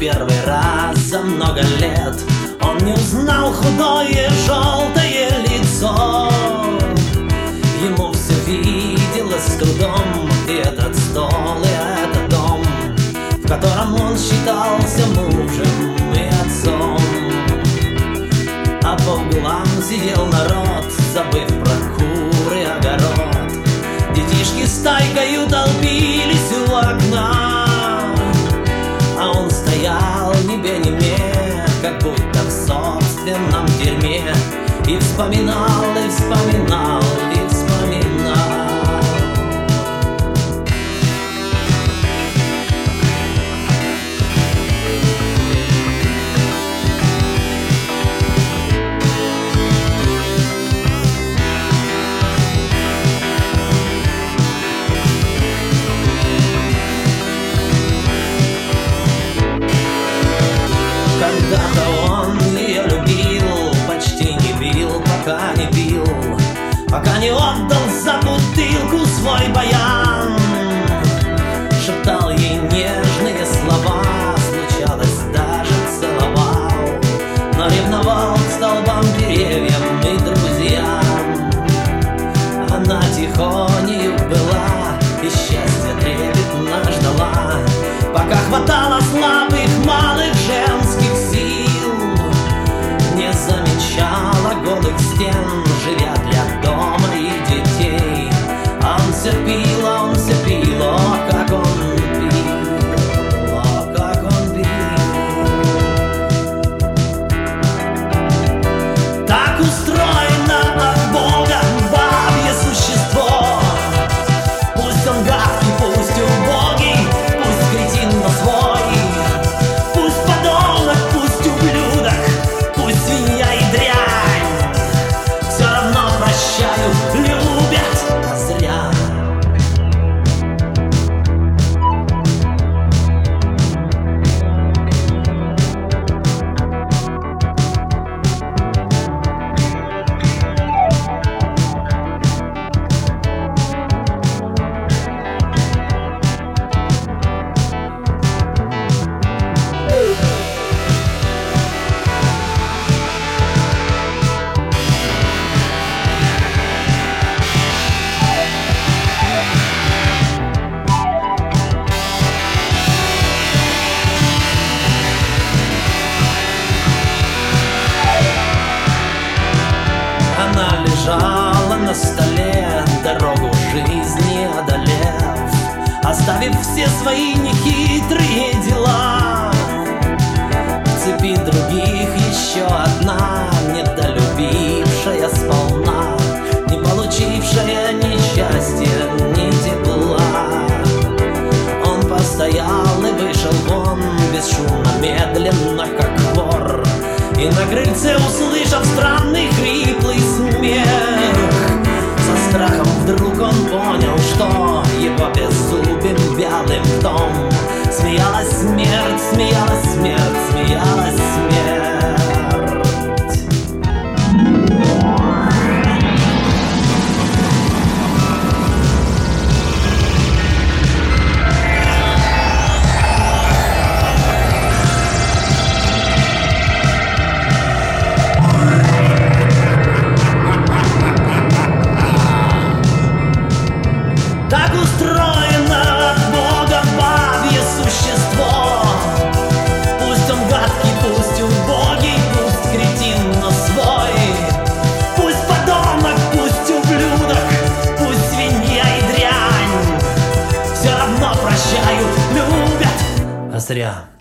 первый раз за много лет он не узнал худое желтое лицо. Ему все виделось с трудом, и этот стол, и этот дом, в котором он считался мужем и отцом. А по углам сидел народ, забыв про кур и огород. Детишки стайкою толпились у окна, а он стоял небе-неме, как будто в собственном дерьме, и вспоминал, и вспоминал, и вспоминал. Когда-то он ее любил, почти не бил, пока не бил, пока не отдал за бутылку свой баян. Шептал ей нежные слова, случалось, даже целовал, но ревновал к столбам, деревьям и друзьям. Она тихонею была и счастье трепетно ждала, пока хватало слабых малых женских сил. Не замечала голых стен, живя для дома и детей. Он все пил, о, как он пил, о, как он пил. Так устроено от Бога бабье существо. Пусть он гадкий, пусть убогий, пусть кретин, но свой. Пусть подонок, пусть ублюдок, пусть свинья и дрянь, все равно прощают, любят, а зря. Она лежала на столе, дорогу жизни одолев, оставив все свои нехитрые дела. В цепи других еще одна, недолюбившая сполна, не получившая ни счастья, ни тепла. Он постоял и вышел вон, бесшумно, медленно, как вор, и на крыльце, услышав странный хриплый смех, со страхом вдруг он понял, что его беззубым вялым ртом смеялась смерть, смеялась смерть, смеялась смерть. Так устроено от Бога бабье существо. Пусть он гадкий, пусть убогий, пусть кретин, но свой. Пусть подонок, пусть ублюдок, пусть свинья и дрянь, все равно прощают, любят, а зря.